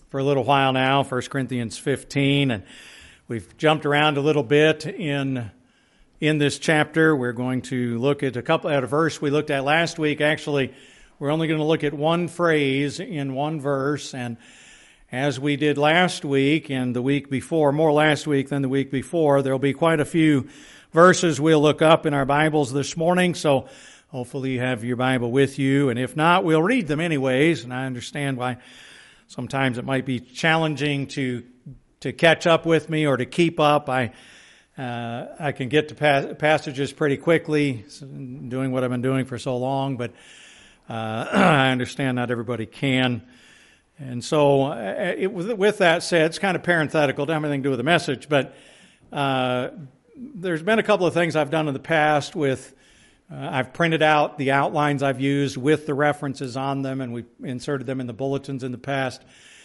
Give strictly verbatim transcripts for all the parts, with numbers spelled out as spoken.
for a little while now, First Corinthians fifteen, and we've jumped around a little bit in in this chapter. We're going to look at a couple at a verse we looked at last week. Actually, we're only going to look at one phrase in one verse, and as we did last week and the week before, more last week than the week before, there'll be quite a few verses we'll look up in our Bibles this morning, so hopefully you have your Bible with you, and if not, we'll read them anyways, and I understand why sometimes it might be challenging to to catch up with me or to keep up. I uh, I can get to pas- passages pretty quickly, doing what I've been doing for so long, but uh, I understand not everybody can. And so uh, it, with that said, it's kind of parenthetical, doesn't have anything to do with the message, but uh, there's been a couple of things I've done in the past with Uh, I've printed out the outlines I've used with the references on them, and we've inserted them in the bulletins in the past.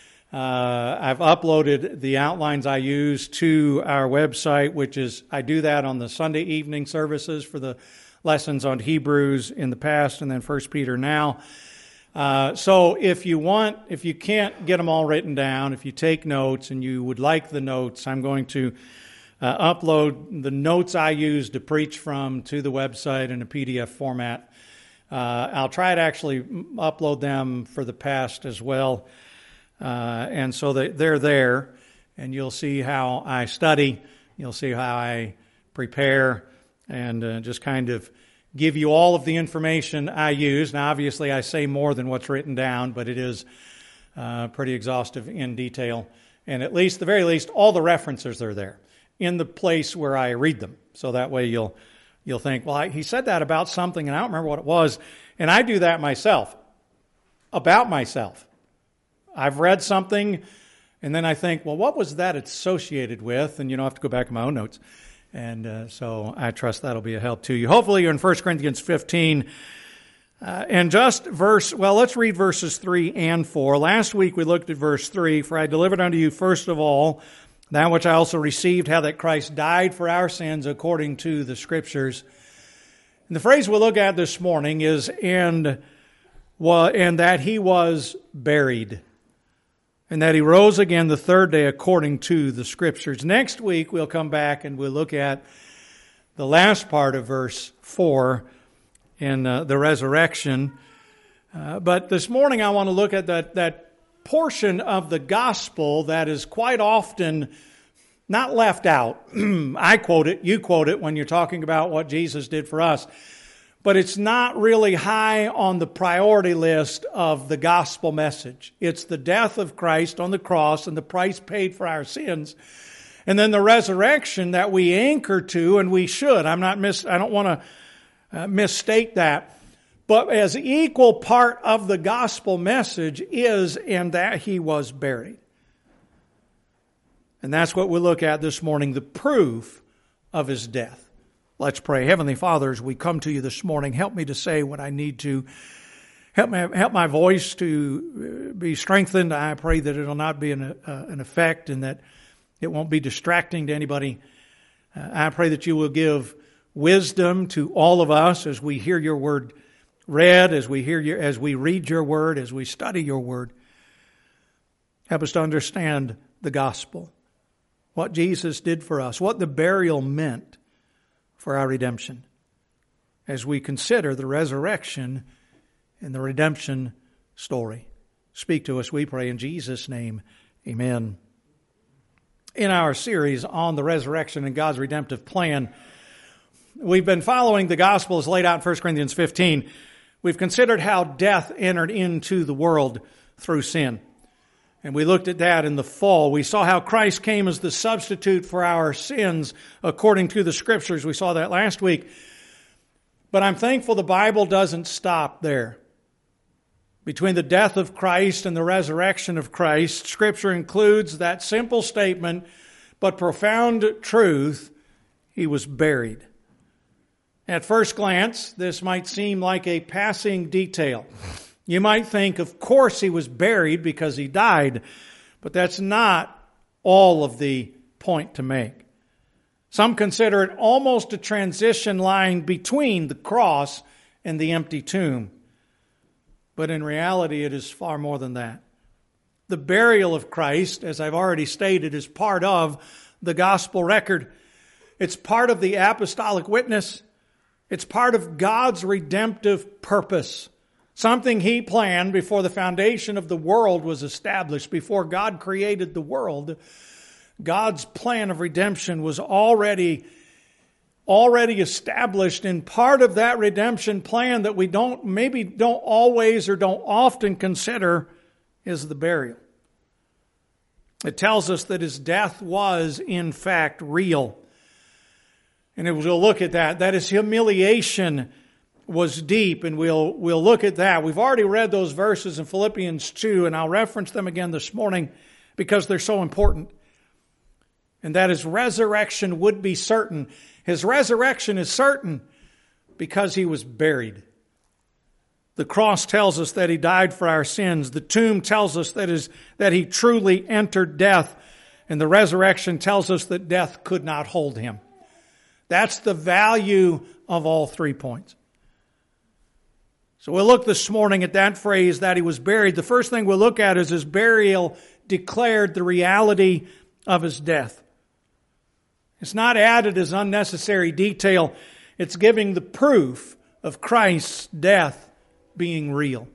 Uh, I've uploaded the outlines I use to our website, which is, I do that on the Sunday evening services for the lessons on Hebrews in the past and then First Peter now. Uh, so if you want, if you can't get them all written down, if you take notes and you would like the notes, I'm going to Uh, upload the notes I use to preach from to the website in a P D F format. Uh, I'll try to actually upload them for the past as well. Uh, and so they, they're there, and you'll see how I study. You'll see how I prepare and uh, just kind of give you all of the information I use. Now, obviously, I say more than what's written down, but it is uh, pretty exhaustive in detail. And at least, the very least, all the references are there in the place where I read them. So that way you'll you'll think, well, I, he said that about something, and I don't remember what it was. And I do that myself, about myself. I've read something, and then I think, well, what was that associated with? And, you know, I have to go back to my own notes. And uh, so I trust that'll be a help to you. Hopefully you're in First Corinthians fifteen. Uh, and just verse, well, let's read verses three and four. Last week we looked at verse three. For I delivered unto you first of all that which I also received, how that Christ died for our sins according to the Scriptures. And the phrase we'll look at this morning is, and, and that he was buried, and that he rose again the third day according to the Scriptures. Next week we'll come back and we'll look at the last part of verse four in uh, the resurrection. Uh, but this morning I want to look at that that portion of the gospel that is quite often not left out. I quote it, you quote it when you're talking about what Jesus did for us. But it's not really high on the priority list of the gospel message. It's the death of Christ on the cross and the price paid for our sins. And then the resurrection that we anchor to, and we should. I'm not mis- I don't want to uh, misstate that. But as equal part of the gospel message is in that he was buried. And that's what we'll look at this morning, the proof of his death. Let's pray. Heavenly Father, as we come to you this morning, help me to say what I need to. Help me, help my voice to be strengthened. I pray that it'll not be an, uh, an effect and that it won't be distracting to anybody. Uh, I pray that you will give wisdom to all of us as we hear your word read, as we hear your, as we read your word, as we study your word. Help us to understand the gospel, what Jesus did for us, what the burial meant for our redemption, as we consider the resurrection and the redemption story. Speak to us, we pray, in Jesus' name. Amen. In our series on the resurrection and God's redemptive plan, we've been following the gospel as laid out in First Corinthians fifteen. We've considered how death entered into the world through sin. And we looked at that in the fall. We saw how Christ came as the substitute for our sins according to the Scriptures. We saw that last week. But I'm thankful the Bible doesn't stop there. Between the death of Christ and the resurrection of Christ, Scripture includes that simple statement, but profound truth, he was buried. At first glance, this might seem like a passing detail. You might think, of course he was buried because he died, but that's not all of the point to make. Some consider it almost a transition line between the cross and the empty tomb. But in reality, it is far more than that. The burial of Christ, as I've already stated, is part of the gospel record. It's part of the apostolic witness. It's part of God's redemptive purpose. Something He planned before the foundation of the world was established. Before God created the world, God's plan of redemption was already, already established. And part of that redemption plan that we don't, maybe don't always or don't often consider is the burial. It tells us that His death was, in fact, real. And we'll look at that. That His humiliation was deep, and we'll we'll look at that. We've already read those verses in Philippians two, and I'll reference them again this morning because they're so important. And that His resurrection would be certain. His resurrection is certain because He was buried. The cross tells us that He died for our sins. The tomb tells us that, is, that He truly entered death. And the resurrection tells us that death could not hold Him. That's the value of all three points. So we'll look this morning at that phrase, that He was buried. The first thing we'll look at is His burial declared the reality of His death. It's not added as unnecessary detail. It's giving the proof of Christ's death being real.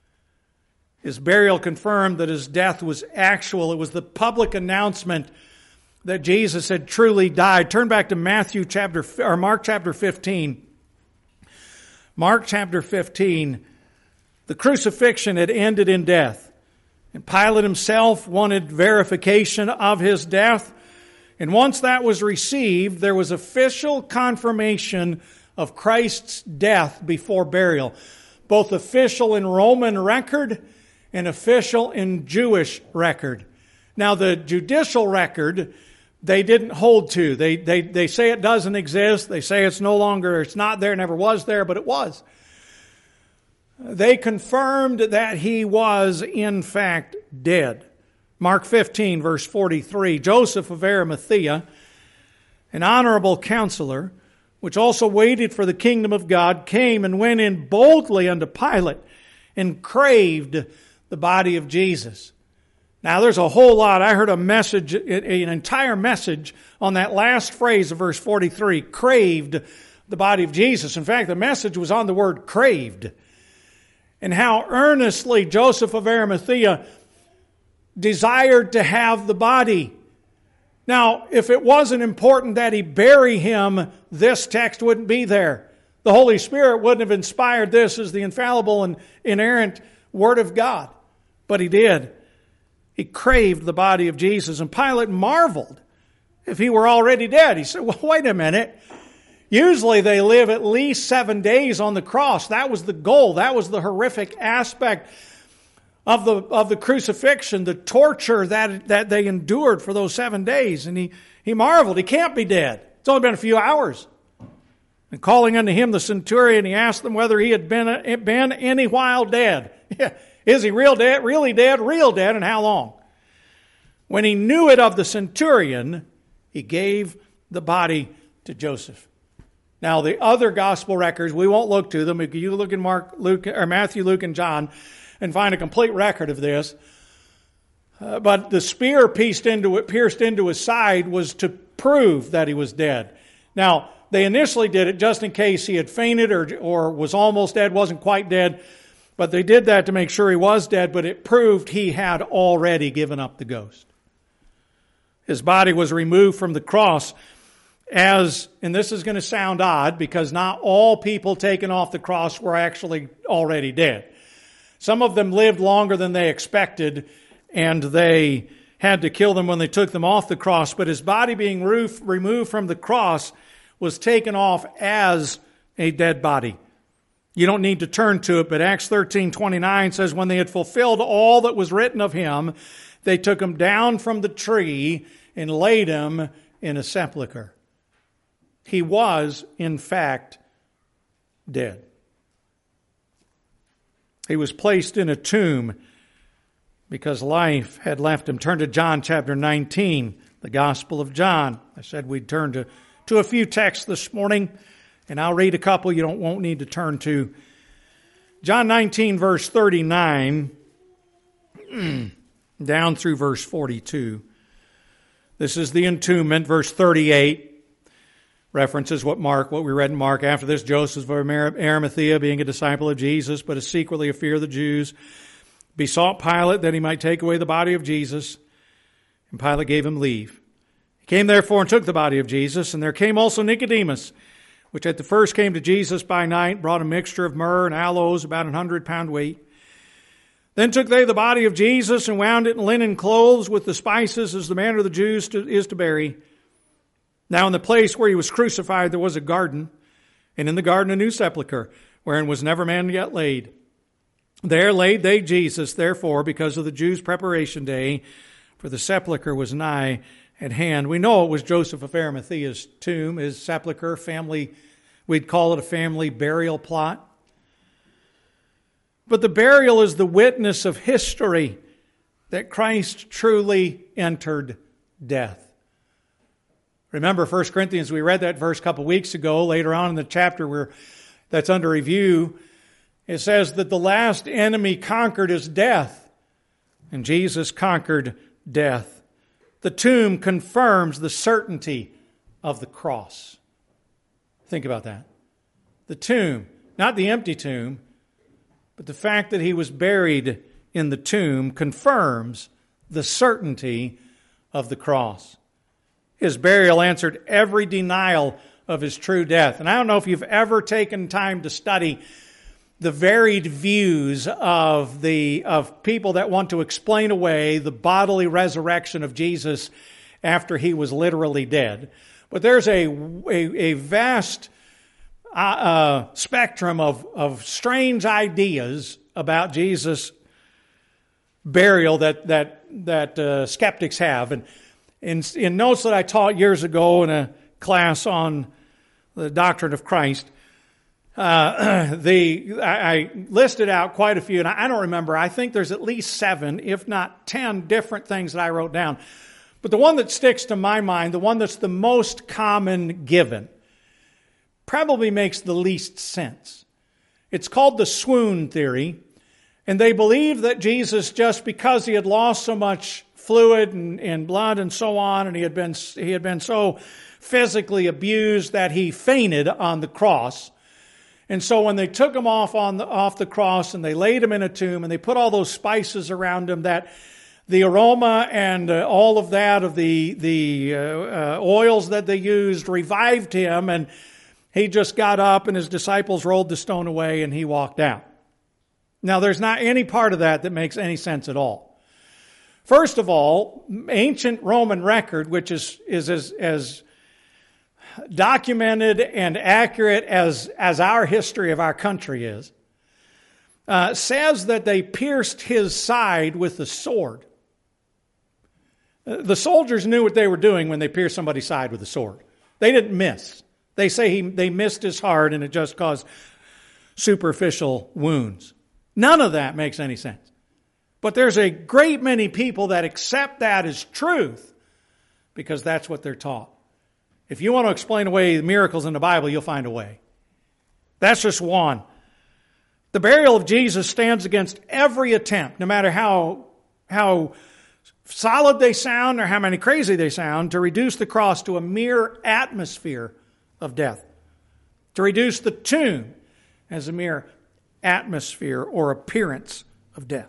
His burial confirmed that His death was actual. It was the public announcement that Jesus had truly died. Turn back to Matthew chapter, or Mark chapter fifteen. Mark chapter fifteen. The crucifixion had ended in death. And Pilate himself wanted verification of His death. And once that was received, there was official confirmation of Christ's death before burial. Both official in Roman record and official in Jewish record. Now the judicial record, they didn't hold to. They, they, they say it doesn't exist. They say it's no longer, it's not there, never was there, but it was. They confirmed that He was in fact dead. Mark fifteen verse forty-three, Joseph of Arimathea, an honorable counselor, which also waited for the kingdom of God, came and went in boldly unto Pilate and craved the body of Jesus. Now there's a whole lot. I heard a message, an entire message on that last phrase of verse forty-three, craved the body of Jesus. In fact, the message was on the word craved. And how earnestly Joseph of Arimathea desired to have the body. Now, if it wasn't important that he bury him, this text wouldn't be there. The Holy Spirit wouldn't have inspired this as the infallible and inerrant Word of God. But He did. He craved the body of Jesus. And Pilate marveled if He were already dead. He said, well, wait a minute. Usually they live at least seven days on the cross. That was the goal. That was the horrific aspect of the of the crucifixion, the torture that that they endured for those seven days. And he, he marveled. He can't be dead. It's only been a few hours. And calling unto him the centurion, he asked them whether he had been, been any while dead. Is he real dead? Really dead? Real dead? And how long? When he knew it of the centurion, he gave the body to Joseph. Now, the other gospel records, we won't look to them. If you look in Mark, Luke, or Matthew, Luke, and John, and find a complete record of this. Uh, but the spear pierced into it, pierced into his side was to prove that he was dead. Now, they initially did it just in case he had fainted or, or was almost dead, wasn't quite dead. But they did that to make sure he was dead, but it proved he had already given up the ghost. His body was removed from the cross as, and this is going to sound odd because not all people taken off the cross were actually already dead. Some of them lived longer than they expected, and they had to kill them when they took them off the cross. But his body being roof, removed from the cross was taken off as a dead body. You don't need to turn to it, but Acts thirteen twenty-nine says, when they had fulfilled all that was written of him, they took him down from the tree and laid him in a sepulchre. He was, in fact, dead. He was placed in a tomb because life had left him. Turn to John chapter nineteen, the Gospel of John. I said we'd turn to, to a few texts this morning, and I'll read a couple you don't won't need to turn to. John nineteen, verse thirty-nine. down through verse forty-two. This is the entombment, verse thirty-eight. References what Mark, what we read in Mark. After this, Joseph of Arimathea, being a disciple of Jesus, but is secretly a fear of the Jews, besought Pilate that he might take away the body of Jesus. And Pilate gave him leave. He came therefore and took the body of Jesus. And there came also Nicodemus, which at the first came to Jesus by night, brought a mixture of myrrh and aloes, about an hundred pound weight. Then took they the body of Jesus and wound it in linen clothes with the spices, as the manner of the Jews to, is to bury. Now in the place where he was crucified there was a garden, and in the garden a new sepulchre, wherein was never man yet laid. There laid they Jesus, therefore, because of the Jews' preparation day, for the sepulchre was nigh at hand. We know it was Joseph of Arimathea's tomb, his sepulchre, family, we'd call it a family burial plot. But the burial is the witness of history that Christ truly entered death. Remember First Corinthians, we read that verse a couple weeks ago. Later on in the chapter where that's under review, it says that the last enemy conquered is death, and Jesus conquered death. The tomb confirms the certainty of the cross. Think about that. The tomb, not the empty tomb, but the fact that he was buried in the tomb confirms the certainty of the cross. His burial answered every denial of his true death. And I don't know if you've ever taken time to study the varied views of the of people that want to explain away the bodily resurrection of Jesus after he was literally dead. But there's a, a, a vast uh, uh, spectrum of, of strange ideas about Jesus' burial that that that uh, skeptics have. And In, in notes that I taught years ago in a class on the doctrine of Christ, uh, the I, I listed out quite a few, and I, I don't remember. I think there's at least seven, if not ten, different things that I wrote down. But the one that sticks to my mind, the one that's the most common given, probably makes the least sense. It's called the swoon theory, and they believe that Jesus, just because he had lost so much fluid and, and blood and so on, and he had been he had been so physically abused that he fainted on the cross. And so when they took him off on the off the cross and they laid him in a tomb and they put all those spices around him, that the aroma and uh, all of that of the the uh, uh, oils that they used revived him, and he just got up and his disciples rolled the stone away and he walked out. Now there's not any part of that that makes any sense at all. First of all, ancient Roman record, which is, is as, as documented and accurate as, as our history of our country is, uh, says that they pierced his side with a sword. The soldiers knew what they were doing when they pierced somebody's side with a sword. They didn't miss. They say he, they missed his heart and it just caused superficial wounds. None of that makes any sense. But there's a great many people that accept that as truth because that's what they're taught. If you want to explain away the miracles in the Bible, you'll find a way. That's just one. The burial of Jesus stands against every attempt, no matter how, how solid they sound or how many crazy they sound, to reduce the cross to a mere atmosphere of death. To reduce the tomb as a mere atmosphere or appearance of death.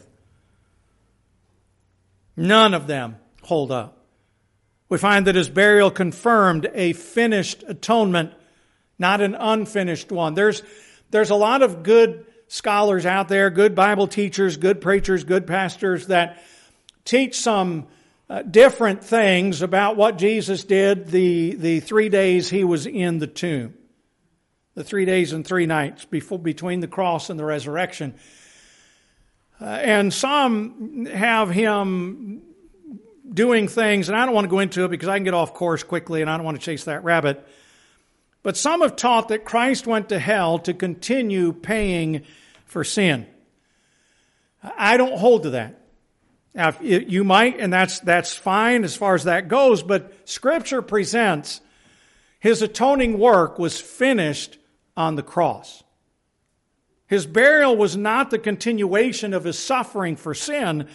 None of them hold up. We find that his burial confirmed a finished atonement, not an unfinished one. There's, there's a lot of good scholars out there, good Bible teachers, good preachers, good pastors that teach some uh, different things about what Jesus did the, the three days he was in the tomb. The three days and three nights before, between the cross and the resurrection. Uh, and some have him doing things, and I don't want to go into it because I can get off course quickly and I don't want to chase that rabbit. But some have taught that Christ went to hell to continue paying for sin. I don't hold to that. Now, you might, and that's, that's fine as far as that goes, but Scripture presents his atoning work was finished on the cross. His burial was not the continuation of his suffering for sin,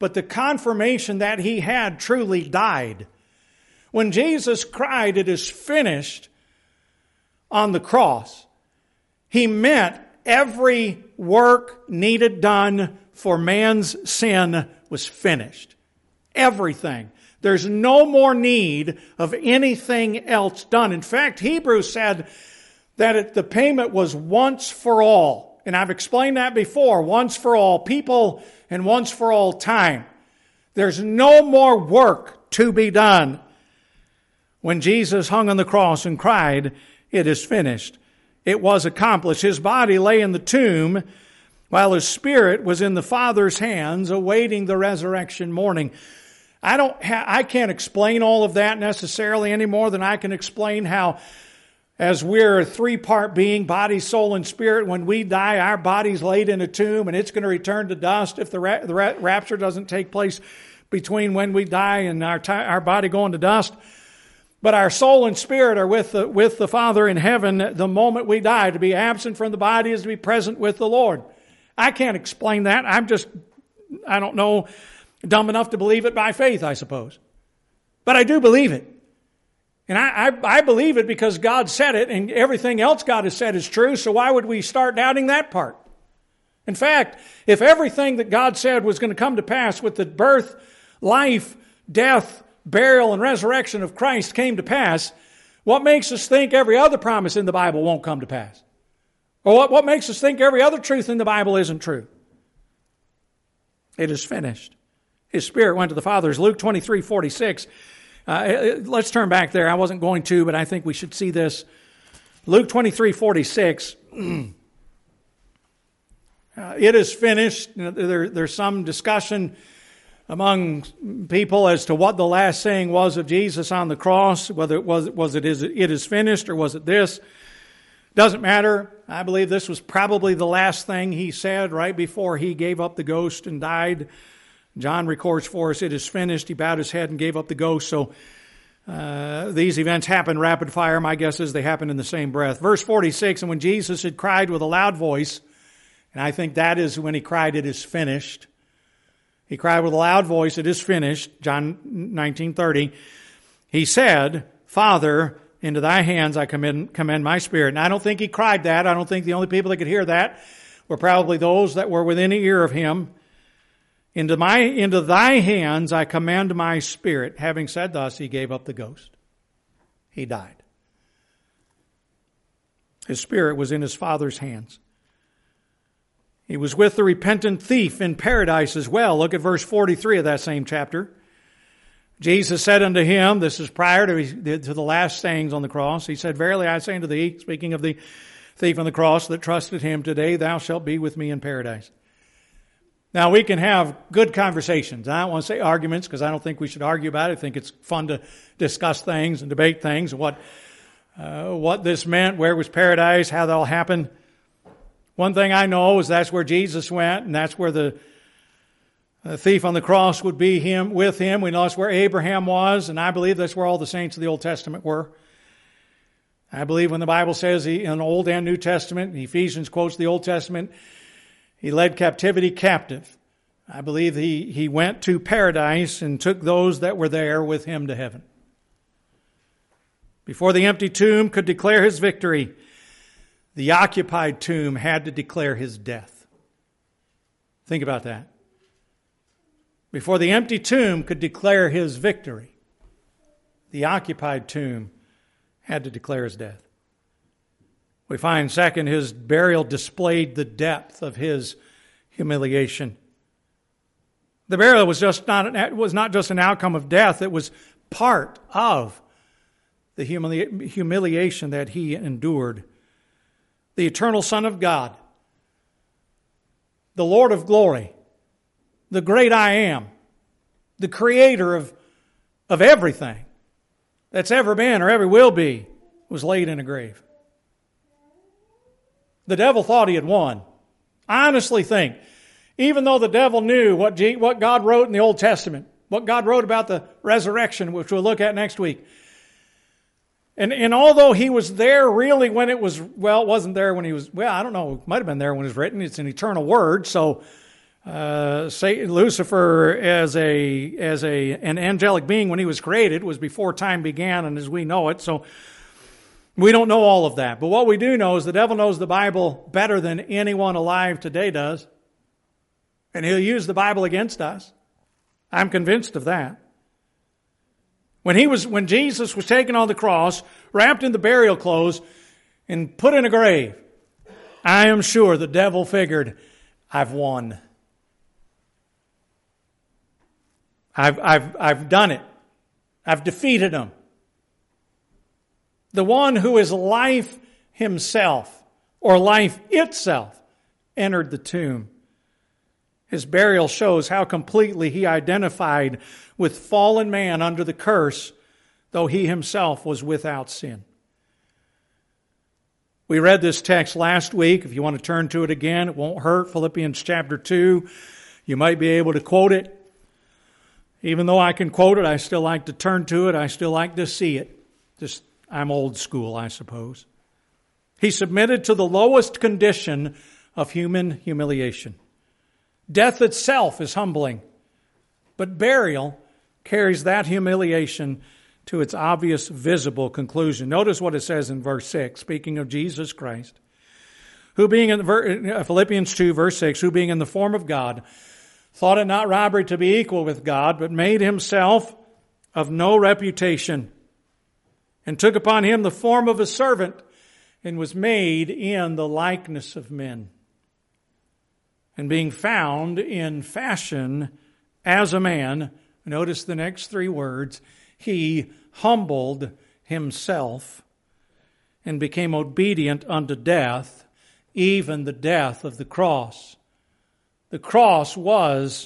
but the confirmation that he had truly died. When Jesus cried, "It is finished," on the cross, he meant every work needed done for man's sin was finished. Everything. There's no more need of anything else done. In fact, Hebrews said that it, the payment was once for all. And I've explained that before. Once for all people and once for all time. There's no more work to be done. When Jesus hung on the cross and cried, "It is finished," it was accomplished. His body lay in the tomb while his spirit was in the Father's hands awaiting the resurrection morning. I don't ha- I can't explain all of that necessarily any more than I can explain how, as we're a three-part being, body, soul, and spirit, when we die, our body's laid in a tomb and it's going to return to dust if the, ra- the ra- rapture doesn't take place between when we die and our, t- our body going to dust. But our soul and spirit are with the, with the Father in heaven the moment we die. To be absent from the body is to be present with the Lord. I can't explain that. I'm just, I don't know, dumb enough to believe it by faith, I suppose. But I do believe it. And I, I, I believe it because God said it, and everything else God has said is true, so why would we start doubting that part? In fact, if everything that God said was going to come to pass with the birth, life, death, burial, and resurrection of Christ came to pass, what makes us think every other promise in the Bible won't come to pass? Or what, what makes us think every other truth in the Bible isn't true? It is finished. His spirit went to the Father's. Luke twenty-three forty-six. Uh, let's turn back there. I wasn't going to, but I think we should see this. Luke twenty-three forty-six. uh, it is finished. There, there's some discussion among people as to what the last saying was of Jesus on the cross, whether it was, was it is, it is finished or was it this. Doesn't matter. I believe this was probably the last thing he said right before he gave up the ghost and died. John records for us, "It is finished." He bowed his head and gave up the ghost. So uh, these events happen rapid fire. My guess is they happen in the same breath. Verse forty-six, "And when Jesus had cried with a loud voice," and I think that is when he cried, "It is finished." He cried with a loud voice, "It is finished." John nineteen thirty. He said, "Father, into thy hands I commend, commend my spirit." And I don't think he cried that. I don't think the only people that could hear that were probably those that were within the ear of him. Into my, into thy hands I commend my spirit. Having said thus, he gave up the ghost. He died. His spirit was in his Father's hands. He was with the repentant thief in paradise as well. Look at verse forty-three of that same chapter. Jesus said unto him, this is prior to, to the last sayings on the cross, he said, "Verily I say unto thee," speaking of the thief on the cross that trusted him, "Today thou shalt be with me in paradise." Now, we can have good conversations. I don't want to say arguments because I don't think we should argue about it. I think it's fun to discuss things and debate things, what uh, what this meant, where was paradise, how that all happened. One thing I know is that's where Jesus went, and that's where the The thief on the cross would be him with him. We know that's where Abraham was, and I believe that's where all the saints of the Old Testament were. I believe when the Bible says he, in the Old and New Testament, Ephesians quotes the Old Testament, he led captivity captive. I believe he, he went to paradise and took those that were there with him to heaven. Before the empty tomb could declare his victory, the occupied tomb had to declare his death. Think about that. Before the empty tomb could declare his victory, the occupied tomb had to declare his death. We find, second, his burial displayed the depth of his humiliation. The burial was just not an, was not just an outcome of death, it was part of the humili- humiliation that he endured. The eternal Son of God, the Lord of glory, the great I am, the creator of, of everything that's ever been or ever will be, was laid in a grave. The devil thought he had won. I honestly think, even though the devil knew what, G, what God wrote in the Old Testament, what God wrote about the resurrection, which we'll look at next week, and, and although he was there really when it was, well, it wasn't there when he was, well, I don't know, it might have been there when it was written. It's an eternal word, so Uh, Satan, Lucifer, as a as a an angelic being when he was created, was before time began, and as we know it. So we don't know all of that. But what we do know is the devil knows the Bible better than anyone alive today does, and he'll use the Bible against us. I'm convinced of that. When he was, when Jesus was taken on the cross, wrapped in the burial clothes, and put in a grave, I am sure the devil figured, I've won. I've, I've, I've done it. I've defeated him. The one who is life himself, or life itself, entered the tomb. His burial shows how completely he identified with fallen man under the curse, though he himself was without sin. We read this text last week. If you want to turn to it again, it won't hurt. Philippians chapter two. You might be able to quote it. Even though I can quote it, I still like to turn to it. I still like to see it. Just, I'm old school, I suppose. He submitted to the lowest condition of human humiliation. Death itself is humbling, but burial carries that humiliation to its obvious, visible conclusion. Notice what it says in verse six, speaking of Jesus Christ, who being in Philippians two, verse six, who being in the form of God, thought it not robbery to be equal with God, but made himself of no reputation, and took upon him the form of a servant, and was made in the likeness of men. And being found in fashion as a man, notice the next three words, he humbled himself and became obedient unto death, even the death of the cross. The cross was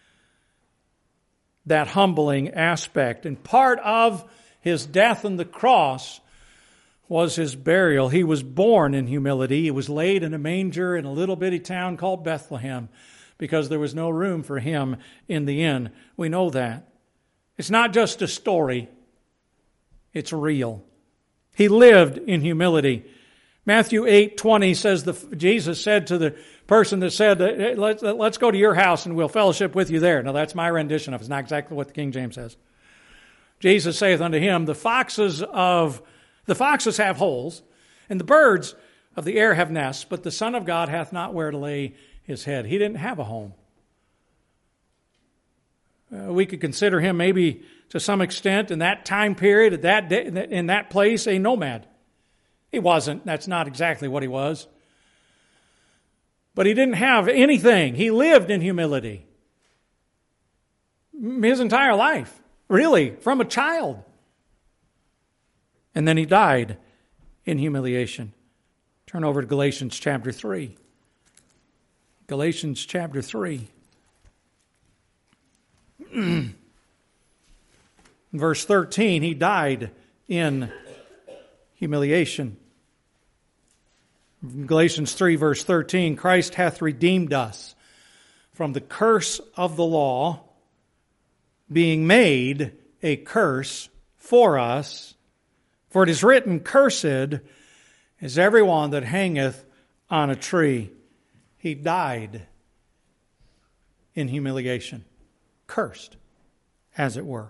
that humbling aspect. And part of his death on the cross was his burial. He was born in humility. He was laid in a manger in a little bitty town called Bethlehem because there was no room for him in the inn. We know that. It's not just a story. It's real. He lived in humility. Matthew eight twenty says, the, Jesus said to the person that said, hey, let's, let's go to your house and we'll fellowship with you there. Now that's my rendition of it. It's not exactly what the King James says. Jesus saith unto him, the foxes of The foxes have holes, and the birds of the air have nests, but the Son of God hath not where to lay his head. He didn't have a home. Uh, we could consider him maybe to some extent in that time period, at that day, in that place, a nomad. He wasn't. That's not exactly what he was. But he didn't have anything. He lived in humility. His entire life, really, from a child. And then he died in humiliation. Turn over to Galatians chapter three. Galatians chapter three. Verse thirteen, he died in humiliation. Galatians three, verse thirteen, Christ hath redeemed us from the curse of the law, being made a curse for us. For it is written, cursed is everyone that hangeth on a tree. He died in humiliation. Cursed, as it were.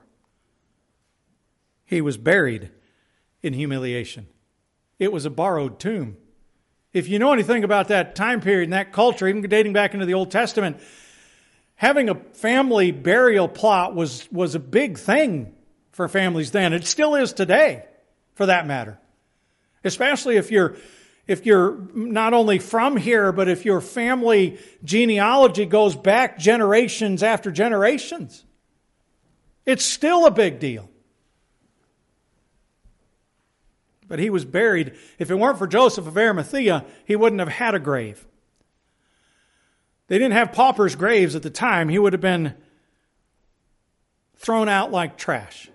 He was buried in humiliation. It was a borrowed tomb. If you know anything about that time period and that culture, even dating back into the Old Testament, having a family burial plot was, was a big thing for families then. It still is today. For that matter. Especially if you're if you're not only from here, but if your family genealogy goes back generations after generations. It's still a big deal. But he was buried. If it weren't for Joseph of Arimathea, he wouldn't have had a grave. They didn't have paupers' graves at the time. He would have been thrown out like trash.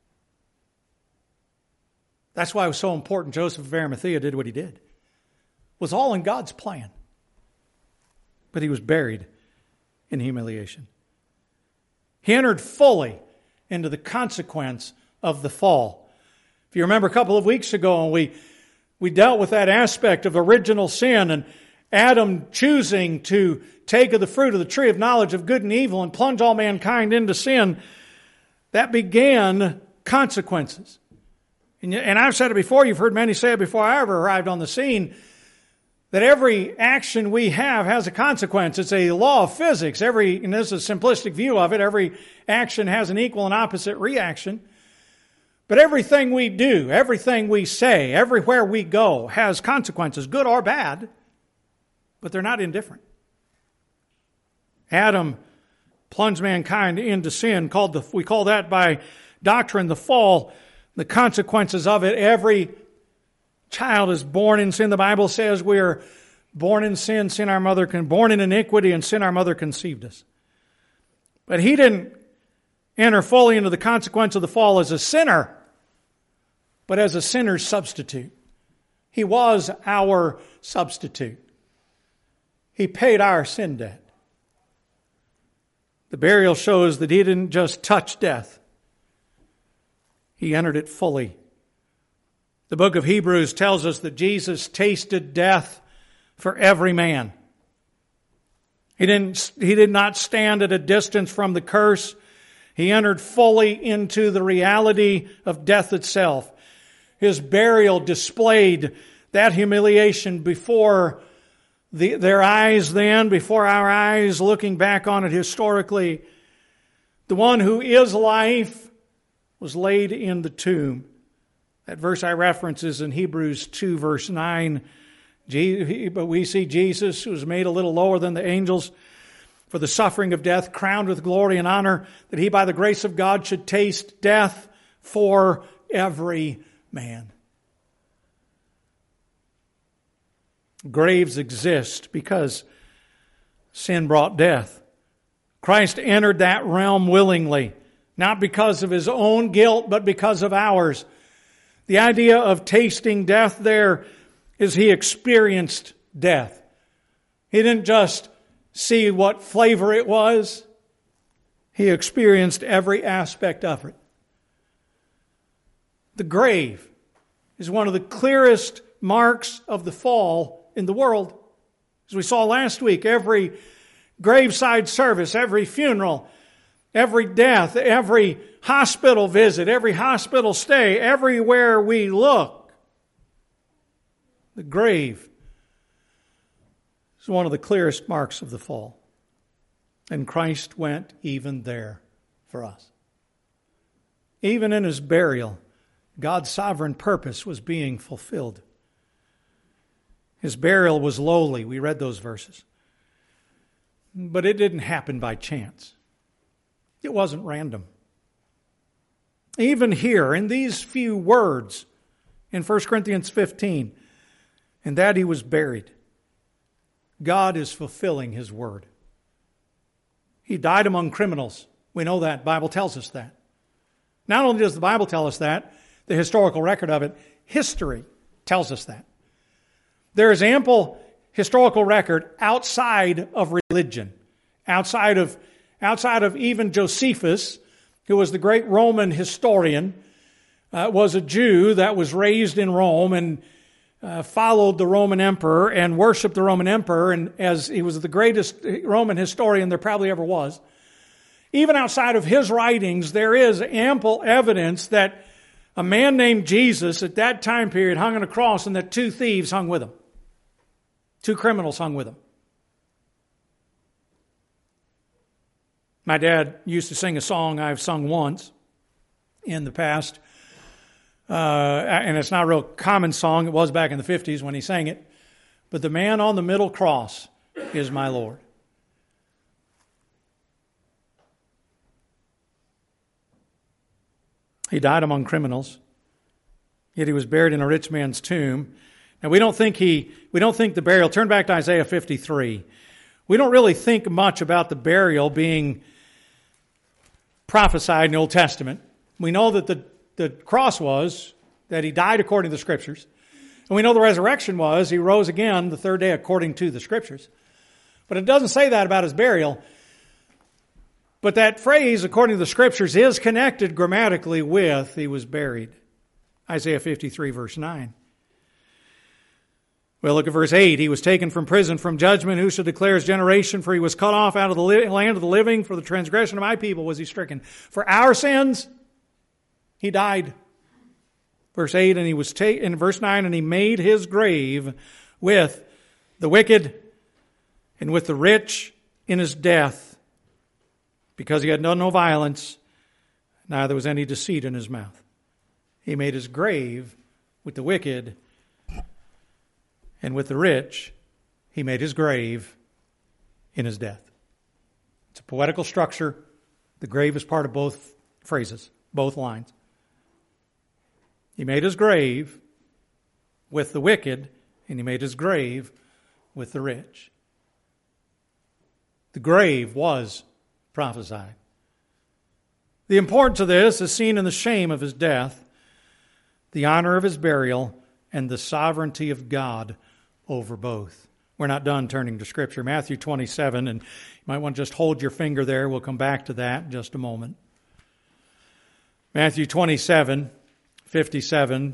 That's why it was so important Joseph of Arimathea did what he did. It was all in God's plan. But he was buried in humiliation. He entered fully into the consequence of the fall. If you remember a couple of weeks ago, we, we dealt with that aspect of original sin, and, Adam choosing to take of the fruit of the tree of knowledge of good and evil and plunge all mankind into sin, that began consequences. And, and I've said it before, you've heard many say it before I ever arrived on the scene, that every action we have has a consequence. It's a law of physics. Every, and this is a simplistic view of it, every action has an equal and opposite reaction. But everything we do, everything we say, everywhere we go has consequences, good or bad, but they're not indifferent. Adam plunged mankind into sin. Called the, we call that by doctrine the fall. The consequences of it, every child is born in sin. The Bible says we are born in sin, sin our mother con- born in iniquity, and sin our mother conceived us. But he didn't enter fully into the consequence of the fall as a sinner, but as a sinner's substitute. He was our substitute. He paid our sin debt. The burial shows that he didn't just touch death. He entered it fully. The book of Hebrews tells us that Jesus tasted death for every man. He didn't, he did not stand at a distance from the curse. He entered fully into the reality of death itself. His burial displayed that humiliation before the, their eyes then, before our eyes, looking back on it historically. The one who is life was laid in the tomb. That verse I reference is in Hebrews two, verse nine. But we see Jesus, who was made a little lower than the angels for the suffering of death, crowned with glory and honor, that he by the grace of God should taste death for every man. Graves exist because sin brought death. Christ entered that realm willingly, not because of his own guilt, but because of ours. The idea of tasting death there is he experienced death. He didn't just see what flavor it was. He experienced every aspect of it. The grave is one of the clearest marks of the fall in the world. As we saw last week, every graveside service, every funeral, every death, every hospital visit, every hospital stay, everywhere we look, the grave is one of the clearest marks of the fall. And Christ went even there for us. Even in his burial, God's sovereign purpose was being fulfilled. His burial was lowly. We read those verses. But it didn't happen by chance. It wasn't random. Even here, in these few words, in First Corinthians fifteen, and that he was buried, God is fulfilling his word. He died among criminals. We know that. The Bible tells us that. Not only does the Bible tell us that, the historical record of it, history tells us that. There is ample historical record outside of religion, outside of, outside of even Josephus, who was the great Roman historian, uh, was a Jew that was raised in Rome and uh, followed the Roman emperor and worshiped the Roman emperor, and as he was the greatest Roman historian there probably ever was. Even outside of his writings, there is ample evidence that a man named Jesus at that time period hung on a cross and that two thieves hung with him. Two criminals hung with him. My dad used to sing a song I've sung once in the past. Uh, and it's not a real common song. It was back in the fifties when he sang it. But the man on the middle cross is my Lord. He died among criminals, yet he was buried in a rich man's tomb. Now we don't think he, we don't think the burial, turn back to Isaiah fifty-three. We don't really think much about the burial being prophesied in the Old Testament. We know that the, the cross was, that he died according to the Scriptures. And we know the resurrection was, he rose again the third day according to the Scriptures. But it doesn't say that about his burial. But that phrase, according to the Scriptures, is connected grammatically with he was buried. Isaiah fifty-three, verse nine. Well, look at verse eight. He was taken from prison, from judgment. Who shall declare his generation? For he was cut off out of the li- land of the living. For the transgression of my people was he stricken. For our sins, he died. Verse eight, and he was taken, in verse nine, and he made his grave with the wicked and with the rich in his death, because he had done no violence, neither was any deceit in his mouth. He made his grave with the wicked and with the rich. He made his grave in his death. It's a poetical structure. The grave is part of both phrases, both lines. He made his grave with the wicked, and he made his grave with the rich. The grave was prophesied. The importance of this is seen in the shame of his death, the honor of his burial, and the sovereignty of God over both. We're not done turning to Scripture. Matthew twenty-seven, and you might want to just hold your finger there. We'll come back to that in just a moment. Matthew twenty-seven, fifty-seven.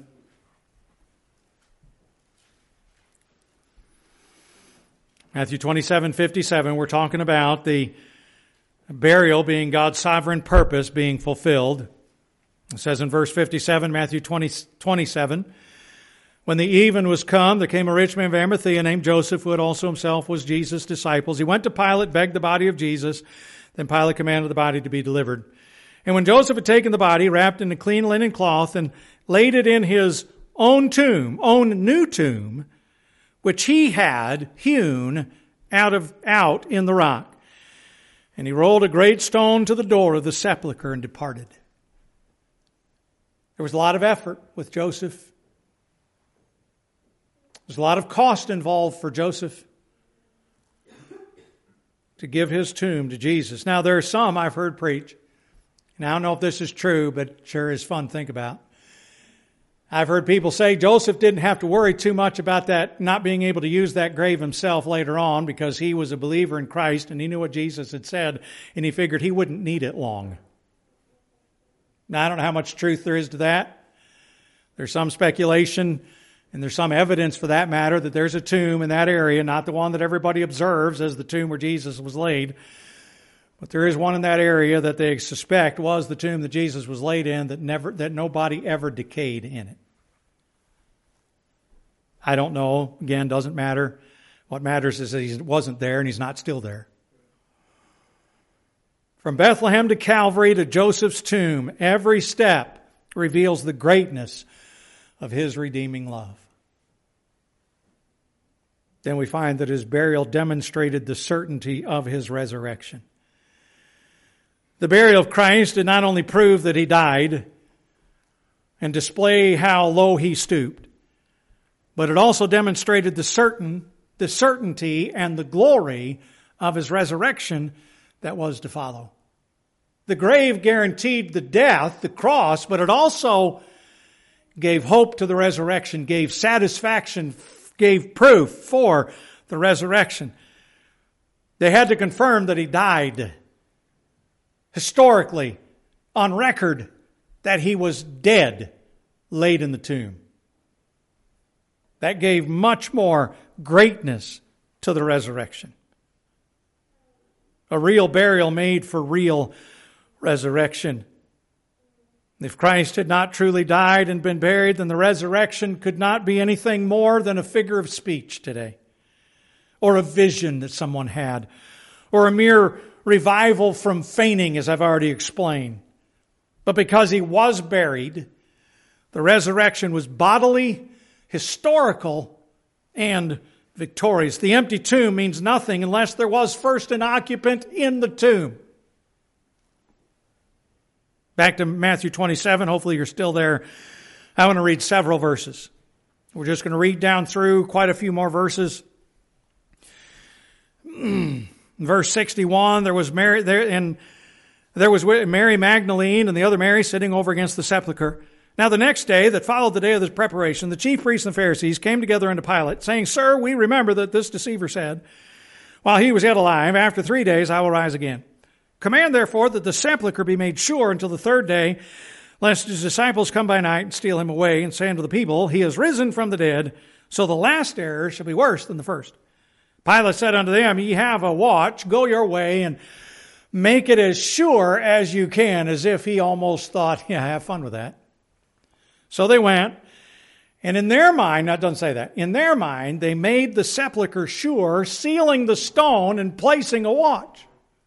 Matthew twenty-seven, fifty-seven, we're talking about the burial being God's sovereign purpose being fulfilled. It says in verse fifty-seven, Matthew twenty, twenty-seven, when the even was come, there came a rich man of Arimathea named Joseph, who had also himself was Jesus' disciples. He went to Pilate, begged the body of Jesus. Then Pilate commanded the body to be delivered. And when Joseph had taken the body, wrapped in a clean linen cloth, and laid it in his own tomb, own new tomb, which he had hewn out of out in the rock. And he rolled a great stone to the door of the sepulchre and departed. There was a lot of effort with Joseph. There's a lot of cost involved for Joseph to give his tomb to Jesus. Now, there are some I've heard preach, and I don't know if this is true, but it sure is fun to think about. I've heard people say Joseph didn't have to worry too much about that, not being able to use that grave himself later on, because he was a believer in Christ and he knew what Jesus had said, and he figured he wouldn't need it long. Now, I don't know how much truth there is to that. There's some speculation, and there's some evidence for that matter, that there's a tomb in that area, not the one that everybody observes as the tomb where Jesus was laid, but there is one in that area that they suspect was the tomb that Jesus was laid in, that never, that nobody ever decayed in it. I don't know. Again, doesn't matter. What matters is that he wasn't there and he's not still there. From Bethlehem to Calvary to Joseph's tomb, every step reveals the greatness of his redeeming love. Then we find that his burial demonstrated the certainty of his resurrection. The burial of Christ did not only prove that he died and display how low he stooped, but it also demonstrated the certain, the certainty and the glory of his resurrection that was to follow. The grave guaranteed the death, the cross, but it also gave hope to the resurrection, gave satisfaction, gave proof for the resurrection. They had to confirm that he died. Historically, on record, that he was dead, laid in the tomb. That gave much more greatness to the resurrection. A real burial made for real resurrection. If Christ had not truly died and been buried, then the resurrection could not be anything more than a figure of speech today, or a vision that someone had, or a mere revival from fainting, as I've already explained. But because he was buried, the resurrection was bodily, historical, and victorious. The empty tomb means nothing unless there was first an occupant in the tomb. Back to Matthew twenty-seven. Hopefully you're still there. I want to read several verses. We're just going to read down through quite a few more verses. Verse sixty-one, there was Mary there, and there was Mary Magdalene and the other Mary sitting over against the sepulchre. Now the next day that followed the day of the preparation, the chief priests and Pharisees came together unto Pilate, saying, Sir, we remember that this deceiver said, while he was yet alive, after three days I will rise again. Command therefore that the sepulchre be made sure until the third day, lest his disciples come by night and steal him away, and say unto the people, He is risen from the dead. So the last error shall be worse than the first. Pilate said unto them, Ye have a watch, go your way, and make it as sure as you can, as if he almost thought, yeah, have fun with that. So they went, and in their mind, that doesn't say that, in their mind, they made the sepulchre sure, sealing the stone and placing a watch.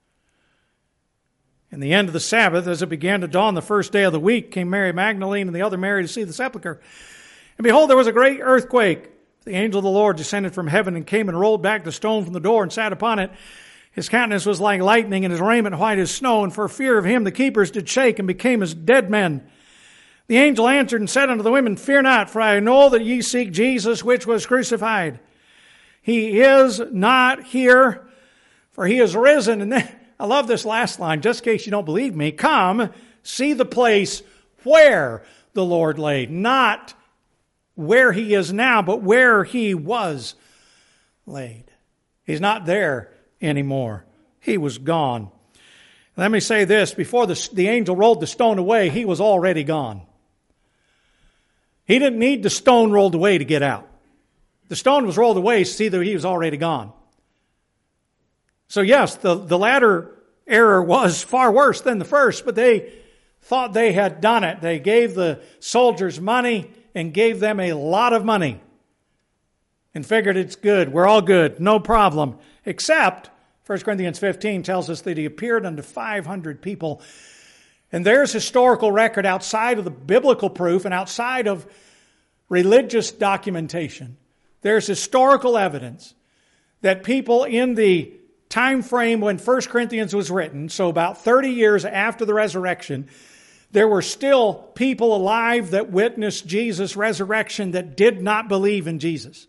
In the end of the Sabbath, as it began to dawn the first day of the week, came Mary Magdalene and the other Mary to see the sepulchre. And behold, there was a great earthquake. The angel of the Lord descended from heaven and came and rolled back the stone from the door and sat upon it. His countenance was like lightning, and his raiment white as snow. And for fear of him, the keepers did shake and became as dead men. The angel answered and said unto the women, Fear not, for I know that ye seek Jesus, which was crucified. He is not here, for he is risen. And then, I love this last line, just in case you don't believe me. Come, see the place where the Lord laid. Not where he is now, but where he was laid. He's not there anymore. He was gone. Let me say this, before the, the angel rolled the stone away, he was already gone. He didn't need the stone rolled away to get out. The stone was rolled away to see that he was already gone. So yes, the, the latter error was far worse than the first, but they thought they had done it. They gave the soldiers money and gave them a lot of money and figured it's good. We're all good. No problem. Except First Corinthians fifteen tells us that he appeared unto five hundred people. And there's historical record outside of the biblical proof and outside of religious documentation. There's historical evidence that people in the time frame when First Corinthians was written, so about thirty years after the resurrection, there were still people alive that witnessed Jesus' resurrection that did not believe in Jesus.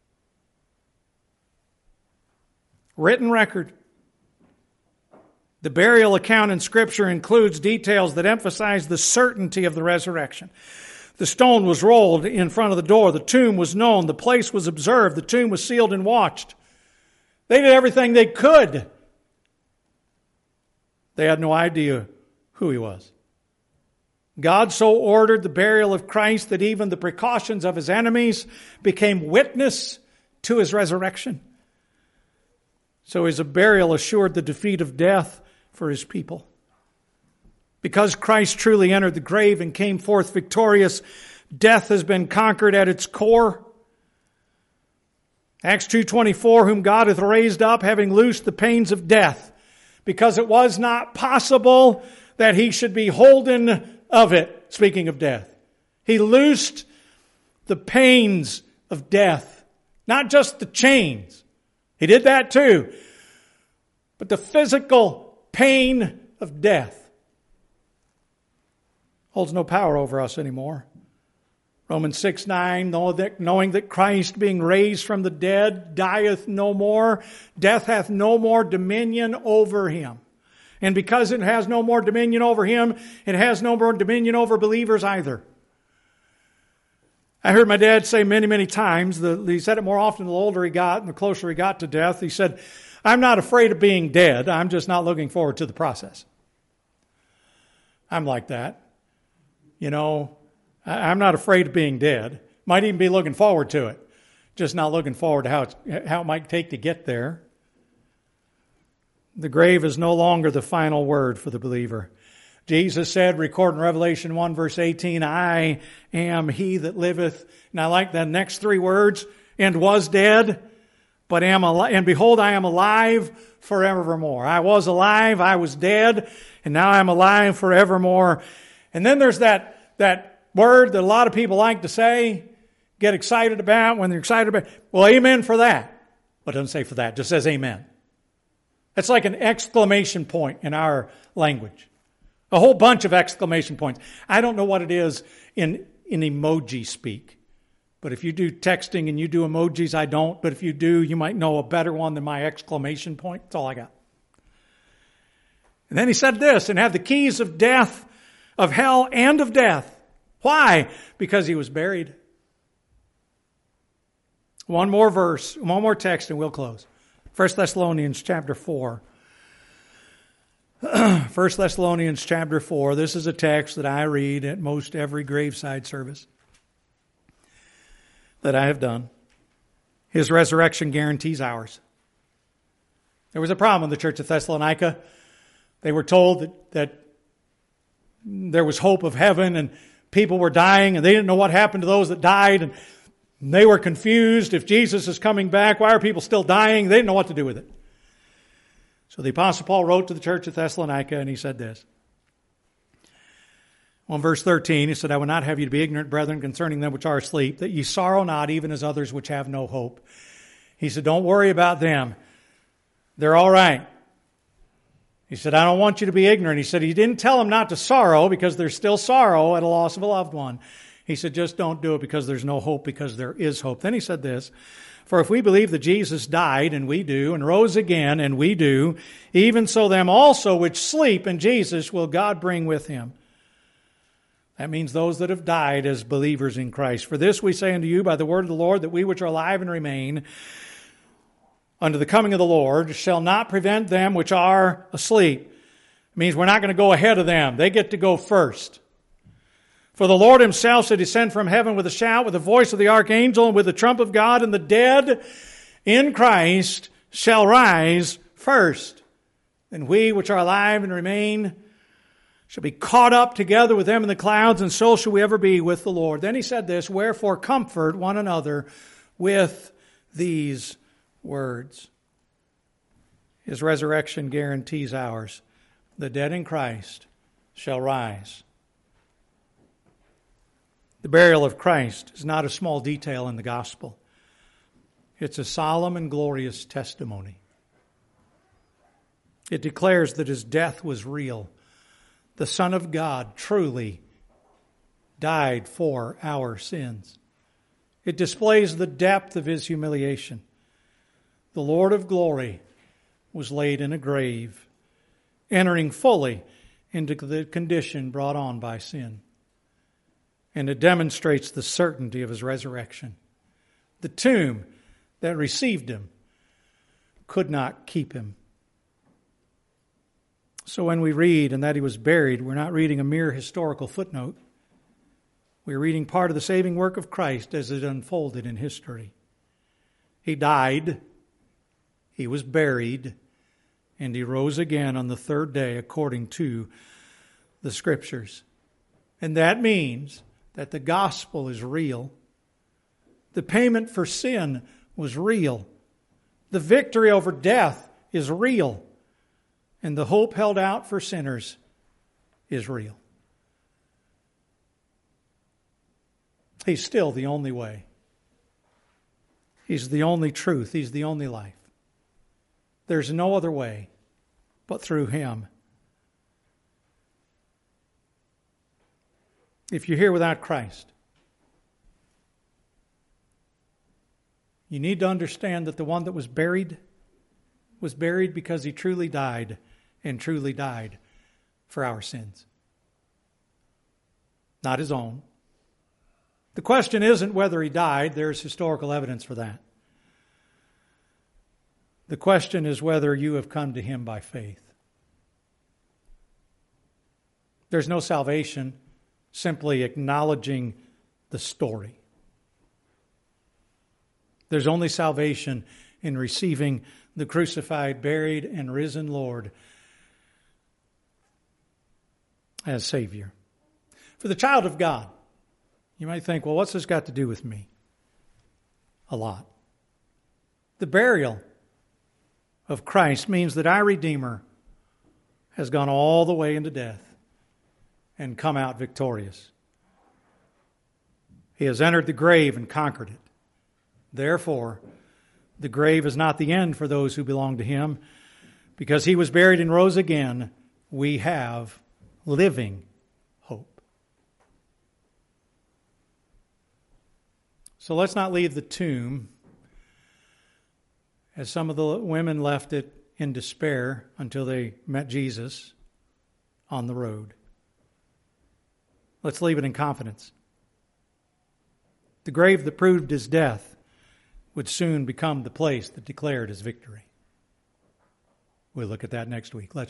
Written record. The burial account in Scripture includes details that emphasize the certainty of the resurrection. The stone was rolled in front of the door. The tomb was known. The place was observed. The tomb was sealed and watched. They did everything they could. They had no idea who he was. God so ordered the burial of Christ that even the precautions of his enemies became witness to his resurrection. So his burial assured the defeat of death for his people. Because Christ truly entered the grave and came forth victorious, death has been conquered at its core. Acts two twenty-four, whom God hath raised up, having loosed the pains of death, because it was not possible that he should be holden of it. Speaking of death, he loosed the pains of death, not just the chains. He did that too. But the physical pain of death holds no power over us anymore. Romans six nine, knowing that Christ being raised from the dead dieth no more, death hath no more dominion over him. And because it has no more dominion over him, it has no more dominion over believers either. I heard my dad say many, many times, the, he said it more often the older he got and the closer he got to death. He said, I'm not afraid of being dead. I'm just not looking forward to the process. I'm like that. You know, I'm not afraid of being dead. Might even be looking forward to it. Just not looking forward to how, it's, how it might take to get there. The grave is no longer the final word for the believer. Jesus said, recorded in Revelation one verse eighteen, I am he that liveth. And I like the next three words, and was dead, but am alive. And behold, I am alive forevermore. I was alive, I was dead, and now I'm alive forevermore. And then there's that, that word that a lot of people like to say, get excited about when they're excited about. Well, amen for that. But it doesn't say for that, it just says amen. It's like an exclamation point in our language. A whole bunch of exclamation points. I don't know what it is in, in emoji speak. But if you do texting and you do emojis, I don't. But if you do, you might know a better one than my exclamation point. That's all I got. And then he said this, and have the keys of death, of hell, and of death. Why? Because he was buried. One more verse, one more text, and we'll close. First Thessalonians chapter four. First Thessalonians chapter four. This is a text that I read at most every graveside service that I have done. His resurrection guarantees ours. There was a problem in the church of Thessalonica. They were told that, that there was hope of heaven and people were dying and they didn't know what happened to those that died, and they were confused. If Jesus is coming back, why are people still dying? They didn't know what to do with it. So the Apostle Paul wrote to the church of Thessalonica and he said this. Well, in verse thirteen, he said, I would not have you to be ignorant, brethren, concerning them which are asleep, that ye sorrow not, even as others which have no hope. He said, don't worry about them. They're all right. He said, I don't want you to be ignorant. He said, he didn't tell them not to sorrow because there's still sorrow at a loss of a loved one. He said, just don't do it because there's no hope, because there is hope. Then he said this, for if we believe that Jesus died, and we do, and rose again, and we do, even so them also which sleep in Jesus will God bring with him. That means those that have died as believers in Christ. For this we say unto you by the word of the Lord, that we which are alive and remain unto the coming of the Lord shall not prevent them which are asleep. It means we're not going to go ahead of them. They get to go first. For the Lord himself shall descend from heaven with a shout, with the voice of the archangel, and with the trump of God, and the dead in Christ shall rise first. And we which are alive and remain shall be caught up together with them in the clouds, and so shall we ever be with the Lord. Then he said this, wherefore comfort one another with these words. His resurrection guarantees ours. The dead in Christ shall rise. The burial of Christ is not a small detail in the gospel. It's a solemn and glorious testimony. It declares that his death was real. The Son of God truly died for our sins. It displays the depth of his humiliation. The Lord of glory was laid in a grave, entering fully into the condition brought on by sin. And it demonstrates the certainty of his resurrection. The tomb that received him could not keep him. So when we read and that he was buried, we're not reading a mere historical footnote. We're reading part of the saving work of Christ as it unfolded in history. He died, he was buried, and he rose again on the third day according to the Scriptures. And that means that the gospel is real. The payment for sin was real. The victory over death is real. And the hope held out for sinners is real. He's still the only way. He's the only truth. He's the only life. There's no other way but through him. If you're here without Christ, you need to understand that the one that was buried was buried because he truly died and truly died for our sins. Not his own. The question isn't whether he died. There's historical evidence for that. The question is whether you have come to him by faith. There's no salvation simply acknowledging the story. There's only salvation in receiving the crucified, buried, and risen Lord as Savior. For the child of God, you might think, well, what's this got to do with me? A lot. The burial of Christ means that our Redeemer has gone all the way into death and come out victorious. He has entered the grave and conquered it. Therefore, the grave is not the end for those who belong to him. Because he was buried and rose again, we have living hope. So let's not leave the tomb as some of the women left it in despair until they met Jesus on the road. Let's leave it in confidence. The grave that proved his death would soon become the place that declared his victory. We'll look at that next week. Let's